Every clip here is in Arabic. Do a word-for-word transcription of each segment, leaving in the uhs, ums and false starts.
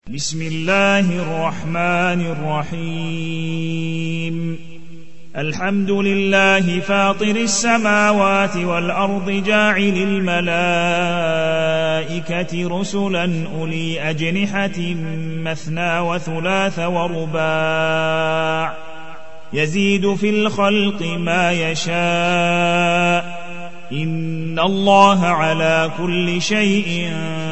بسم الله الرحمن الرحيم الحمد لله فاطر السماوات والأرض جاعل الملائكة رسلا أولي أجنحة مثنى وثلاث ورباع يزيد في الخلق ما يشاء إن الله على كل شيء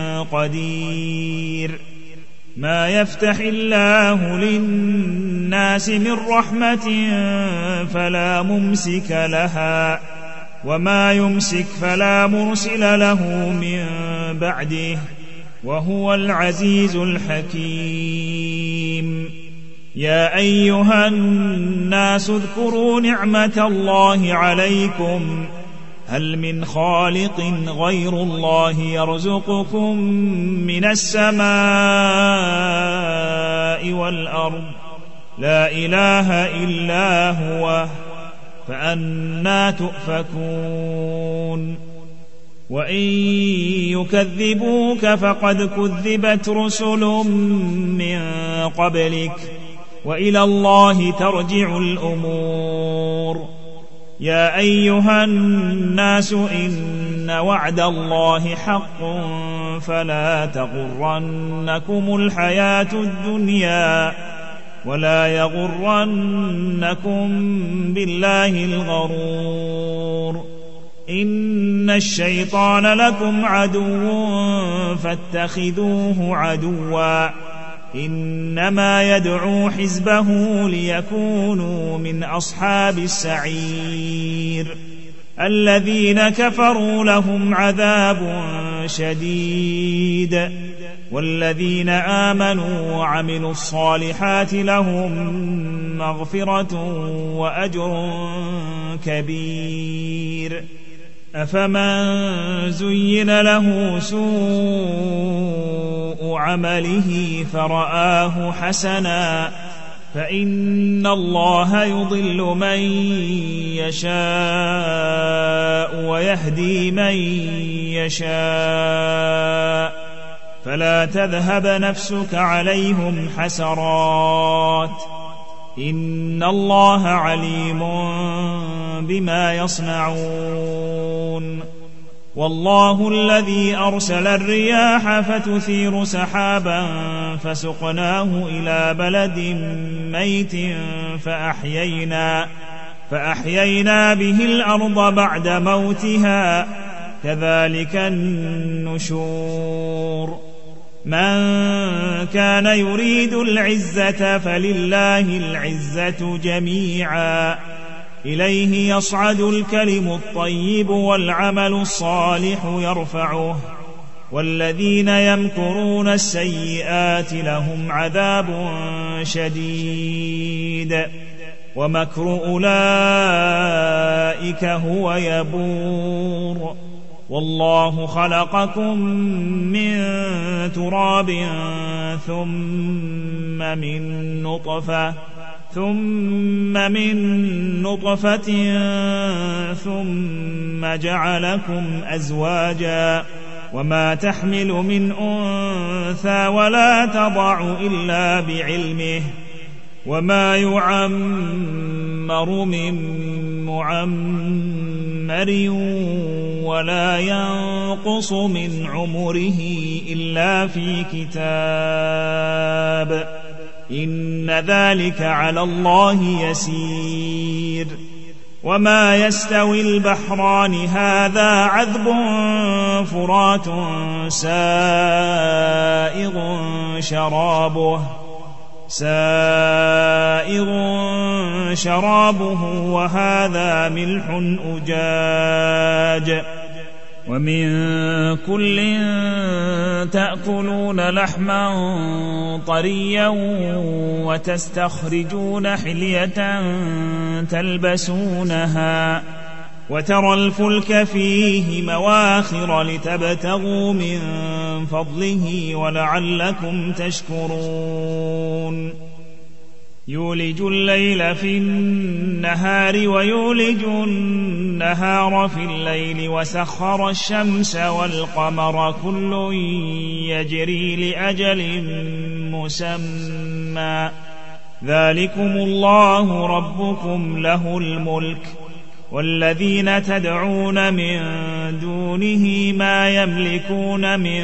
قدير ما يفتح الله للناس من رحمة فلا ممسك لها وما يمسك فلا مرسل له من بعده وهو العزيز الحكيم يا أيها الناس اذكروا نعمة الله عليكم هل من خالق غير الله يرزقكم من السماء والأرض لا إله إلا هو فأنى تؤفكون وإن يكذبوك فقد كذبت رسل من قبلك وإلى الله ترجع الأمور يا أيها الناس إن وعد الله حق فلا تغرنكم الحياة الدنيا ولا يغرنكم بالله الغرور إن الشيطان لكم عدو فاتخذوه عدوا إنما يدعو حزبه ليكونوا من أصحاب السعير الذين كفروا لهم عذاب شديد والذين آمنوا وعملوا الصالحات لهم مغفرة وأجر كبير أفمن زين له سوء عمله فرآه حسنا فإن الله يضل من يشاء ويهدي من يشاء فلا تذهب نفسك عليهم حسرات إن الله عليم بما يصنعون والله الذي أرسل الرياح فتثير سحابا فسقناه إلى بلد ميت فأحيينا, فأحيينا به الأرض بعد موتها كذلك النشور من كان يريد العزة فلله العزة جميعا إليه يصعد الكلم الطيب والعمل الصالح يرفعه والذين يمكرون السيئات لهم عذاب شديد ومكر أولئك هو يبور والله خلقكم من تراب ثم من نطفة ثم من نطفة ثم جعلكم أزواجا وما تحمل من أنثى ولا تضع إلا بعلمه وما يعمر من معمر ولا ينقص من عمره إلا في كتاب إن ذلك على الله يسير وما يستوي البحران هذا عذب فرات سائغ شرابه سائغ شرابه وهذا ملح أجاج ومن كل تأكلون لحما طريا وتستخرجون حلية تلبسونها وترى الفلك فيه مواخر لتبتغوا من فضله ولعلكم تشكرون يولج الليل في النهار ويولج النهار في الليل وسخر الشمس والقمر كل يجري لأجل مسمى ذلكم الله ربكم له الملك والذين تدعون من دونه ما يملكون من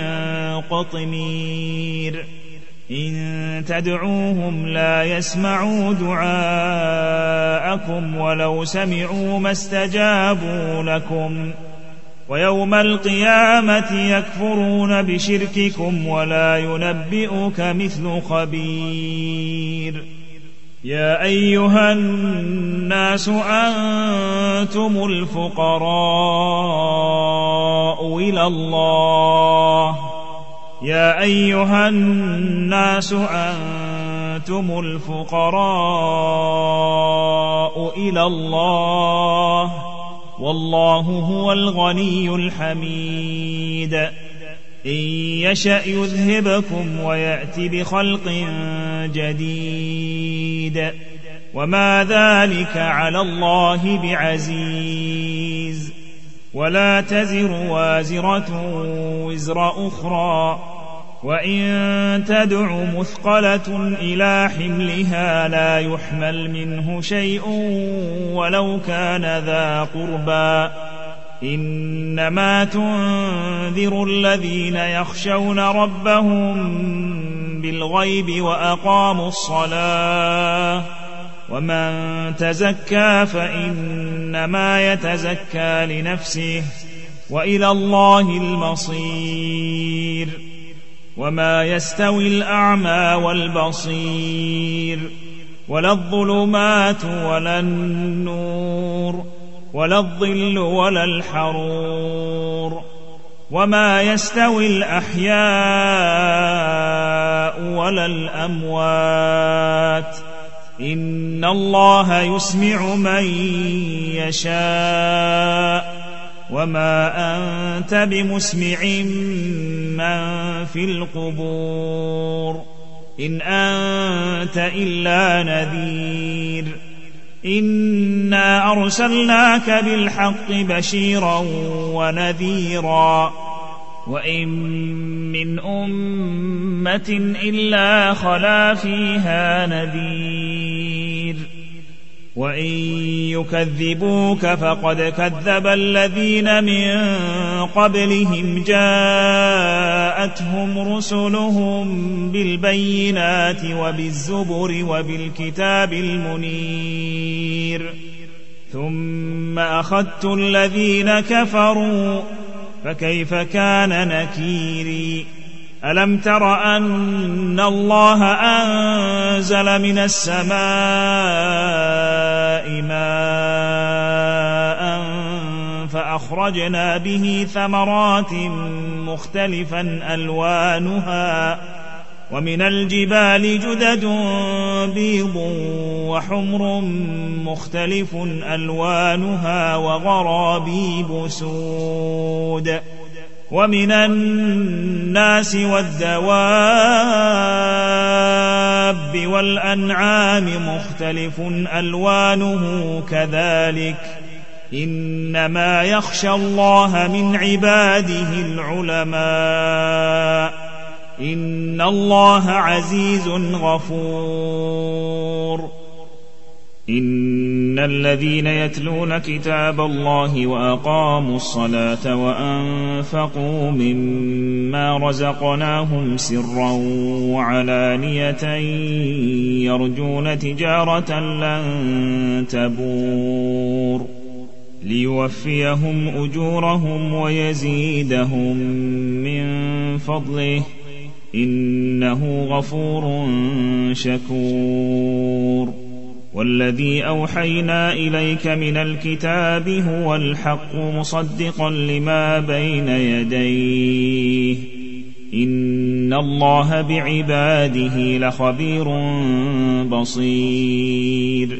قطمير إن تدعوهم لا يسمعوا دعاءكم ولو سمعوا ما استجابوا لكم ويوم القيامة يكفرون بشرككم ولا ينبئك مثل خبير يا أيها الناس أنتم الفقراء إلى الله يا أيها الناس أنتم الفقراء إلى الله والله هو الغني الحميد إن يشأ يذهبكم ويأت بخلق جديد وما ذلك على الله بعزيز ولا تزر وازرة وزر أخرى وإن تدع مثقلة إلى حملها لا يحمل منه شيء ولو كان ذا قربى إنما تنذر الذين يخشون ربهم بالغيب وأقاموا الصلاة ومن تزكى فإنما يتزكى لنفسه وإلى الله المصير وما يستوي الأعمى والبصير ولا الظلمات ولا النور ولا الظل ولا الحرور وما يستوي الأحياء ولا الأموات إن الله يسمع من يشاء وما أنت بمسمع من في القبور إن أنت إلا نذير إنا أرسلناك بالحق بشيرا ونذيرا وإن من أمة إلا خلا فيها نذير وإن يكذبوك فقد كذب الذين من قبلهم جاءتهم رسلهم بالبينات وبالزبر وبالكتاب المنير ثم أخذت الذين كفروا فكيف كان نكيري ألم تر أن الله أنزل من السماء ماء فأخرجنا به ثمرات مختلفا ألوانها ومن الجبال جدد بيض وحمر مختلف ألوانها وغرابيب سود ومن الناس والدواب والأنعام مختلف ألوانه كذلك إنما يخشى الله من عباده العلماء إن الله عزيز غفور إن الذين يتلون كتاب الله وأقاموا الصلاة وأنفقوا مما رزقناهم سرا وعلانية يرجون تجارة لن تبور ليوفيهم أجورهم ويزيدهم من فضله إنه غفور شكور والذي أوحينا إليك من الكتاب هو الحق مصدقا لما بين يديه إن الله بعباده لخبير بصير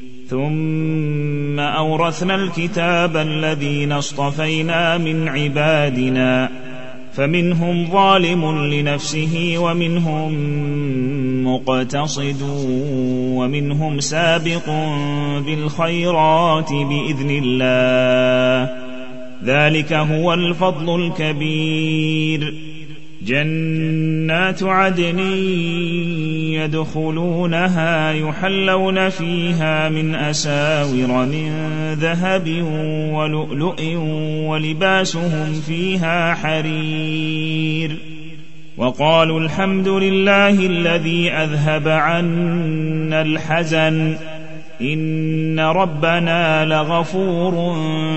ثم أورثنا الكتاب الذين اصطفينا من عبادنا فمنهم ظالم لنفسه ومنهم مقتصد ومنهم سابق بالخيرات بإذن الله، ذلك هو الفضل الكبير. جنات عدن يدخلونها يحلون فيها من أساور من ذهب ولؤلؤ ولباسهم فيها حرير. وقالوا الحمد لله الذي أذهب عنا الحزن إن ربنا لغفور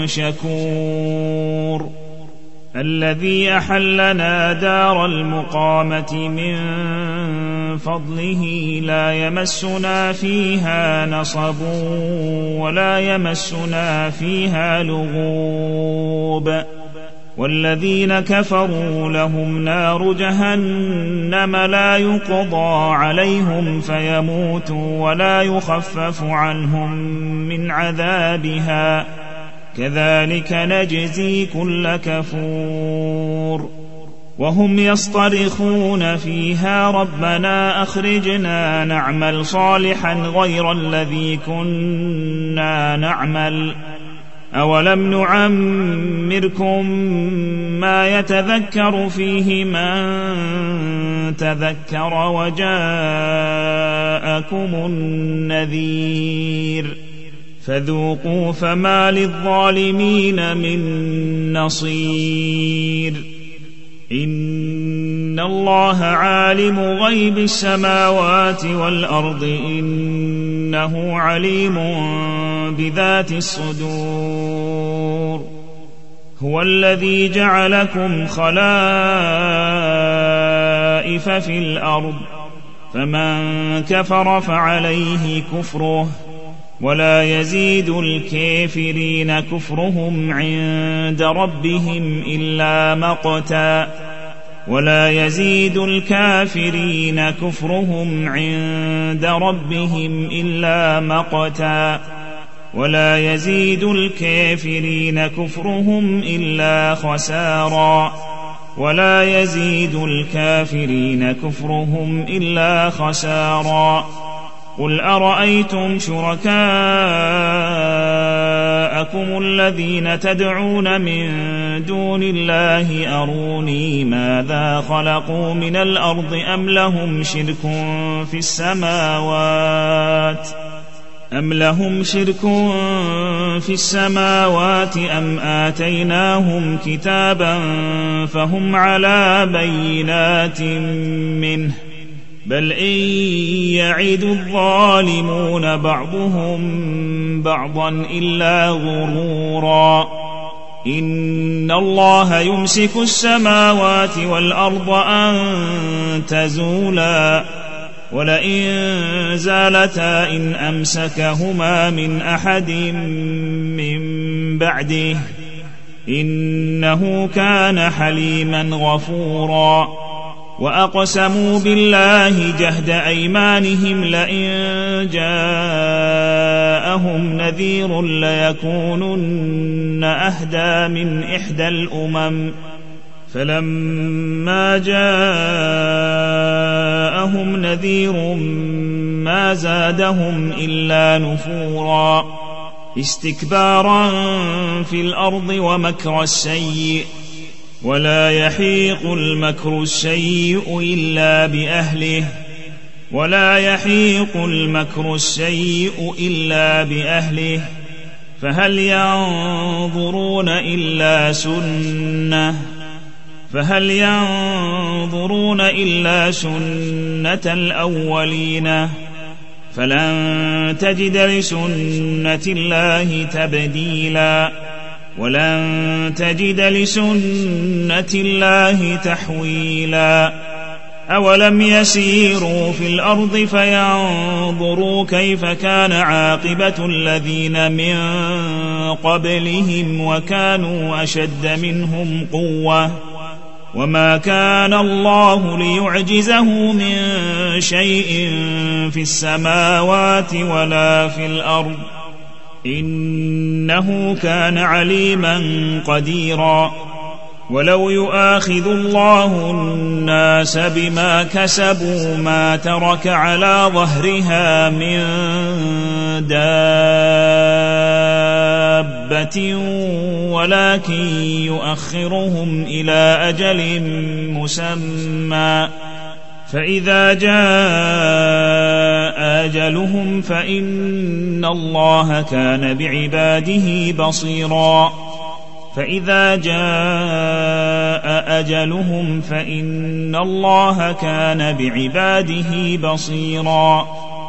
شكور. الذي أحلنا دار المقامة من فضله لا يمسنا فيها نصب ولا يمسنا فيها لغوب. والذين كفروا لهم نار جهنم لا يقضى عليهم فيموتوا ولا يخفف عنهم من عذابها كذلك نجزي كل كفور. وهم يصطرخون فيها ربنا أخرجنا نعمل صالحا غير الذي كنا نعمل أولم نعمركم ما يتذكر فيه من تذكر وجاءكم النذير فذوقوا فما للظالمين من نصير. إن الله عالم غيب السماوات والأرض إنه عليم بذات الصدور. هو الذي جعلكم خلائف في الأرض فمن كفر فعليه كفره ولا يزيد الكافرين كفرهم عند ربهم إلا مقتا ولا يزيد الكافرين كفرهم عند ربهم إلا مقتا ولا يزيد الكافرين كفرهم إلا خسارا ولا يزيد الكافرين كفرهم إلا خسارا. قل أرأيتم شركاءكم الذين تدعون من دون الله أروني ماذا خلقوا من الأرض أم لهم شرك في السماوات أم لهم شرك في السماوات أم آتيناهم كتابا فهم على بينات منه بل إن يعد الظالمون بعضهم بعضا إلا غرورا. إن الله يمسك السماوات والأرض أن تزولا ولئن زالتا إن أمسكهما من أحد من بعده إنه كان حليما غفورا. وأقسموا بالله جهد أيمانهم لئن جاءهم نذير ليكونن أهدى من إحدى الأمم فلما جاءهم نذير ما زادهم إلا نفورا استكبارا في الأرض ومكر السيء ولا يحيق المكر السيء إلا بأهله ولا يحيق المكر السيء إلا بأهله فهل ينظرون إلا سنة فهل ينظرون إلا سنة الأولين فلن تجد لسنة الله تبديلا ولن تجد لسنة الله تحويلا. أولم يسيروا في الأرض فينظروا كيف كان عاقبة الذين من قبلهم وكانوا أشد منهم قوة وما كان الله ليعجزه من شيء في السماوات ولا في الأرض إنه كان عليما قديرا. ولو يؤاخذ الله الناس بما كسبوا ما ترك على ظهرها من دابة ولكن يؤخرهم إلى أجل مسمى فإذا جاء أجلهم فإن الله كان بعباده بصيرا فإذا جاء أجلهم فإن الله كان بعباده بصيرا